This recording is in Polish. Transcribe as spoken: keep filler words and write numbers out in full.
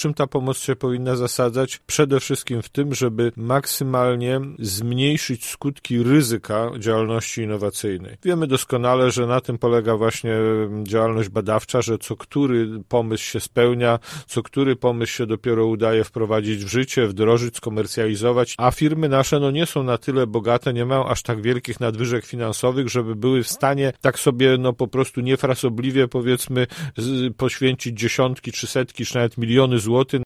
czym ta pomoc się powinna zasadzać? Przede wszystkim w tym, żeby maksymalnie zmniejszyć skutki ryzyka działalności innowacyjnej. Wiemy doskonale, że na tym polega właśnie działalność badawcza, że co który pomysł się spełnia, co który pomysł się dopiero udaje wprowadzić w życie, wdrożyć, skomercjalizować, a firmy nasze no nie są na tyle bogate, nie mają aż tak wielkich nadwyżek finansowych, żeby były w stanie tak sobie no po prostu niefrasobliwie powiedzmy poświęcić dziesiątki, czy setki, czy nawet miliony złotych